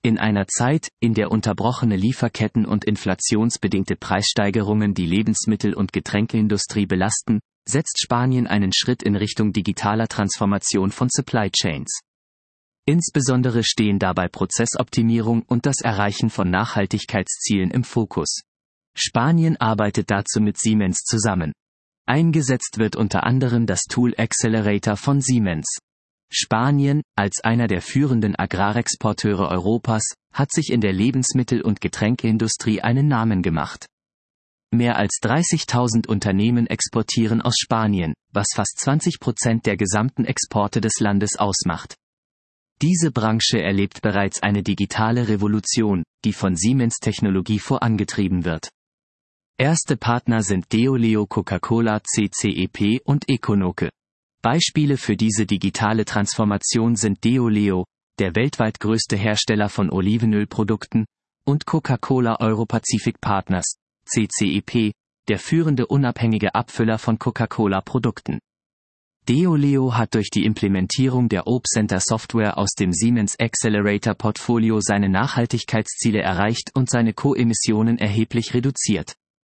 In einer Zeit, in der unterbrochene Lieferketten und inflationsbedingte Preissteigerungen die Lebensmittel- und Getränkeindustrie belasten, setzt Spanien einen Schritt in Richtung digitaler Transformation von Supply Chains. Insbesondere stehen dabei Prozessoptimierung und das Erreichen von Nachhaltigkeitszielen im Fokus. Spanien arbeitet dazu mit Siemens zusammen. Eingesetzt wird unter anderem das Tool Accelerator von Siemens. Spanien, als einer der führenden Agrarexporteure Europas, hat sich in der Lebensmittel- und Getränkeindustrie einen Namen gemacht. Mehr als 30.000 Unternehmen exportieren aus Spanien, was fast 20% der gesamten Exporte des Landes ausmacht. Diese Branche erlebt bereits eine digitale Revolution, die von Siemens-Technologie vorangetrieben wird. Erste Partner sind Deoleo, Coca-Cola, CCEP und Econoke. Beispiele für diese digitale Transformation sind Deoleo, der weltweit größte Hersteller von Olivenölprodukten, und Coca-Cola Europacific Partners, CCEP, der führende unabhängige Abfüller von Coca-Cola-Produkten. Deoleo hat durch die Implementierung der OpCenter Software aus dem Siemens Accelerator Portfolio seine Nachhaltigkeitsziele erreicht und seine Co-Emissionen erheblich reduziert.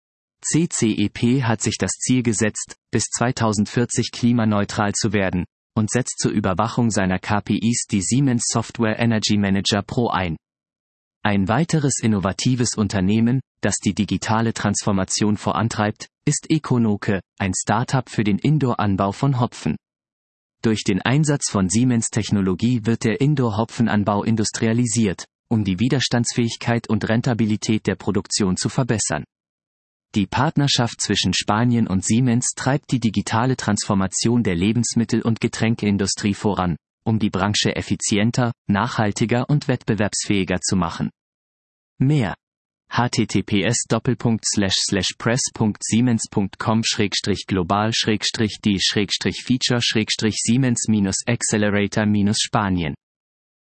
CCEP hat sich das Ziel gesetzt, bis 2040 klimaneutral zu werden, und setzt zur Überwachung seiner KPIs die Siemens Software Energy Manager Pro ein. Ein weiteres innovatives Unternehmen, das die digitale Transformation vorantreibt, ist Econoke, ein Startup für den Indoor-Anbau von Hopfen. Durch den Einsatz von Siemens-Technologie wird der Indoor-Hopfenanbau industrialisiert, um die Widerstandsfähigkeit und Rentabilität der Produktion zu verbessern. Die Partnerschaft zwischen Spanien und Siemens treibt die digitale Transformation der Lebensmittel- und Getränkeindustrie voran, um die Branche effizienter, nachhaltiger und wettbewerbsfähiger zu machen. Mehr: https://press.siemens.com/global-die-feature-Siemens-Accelerator-Spanien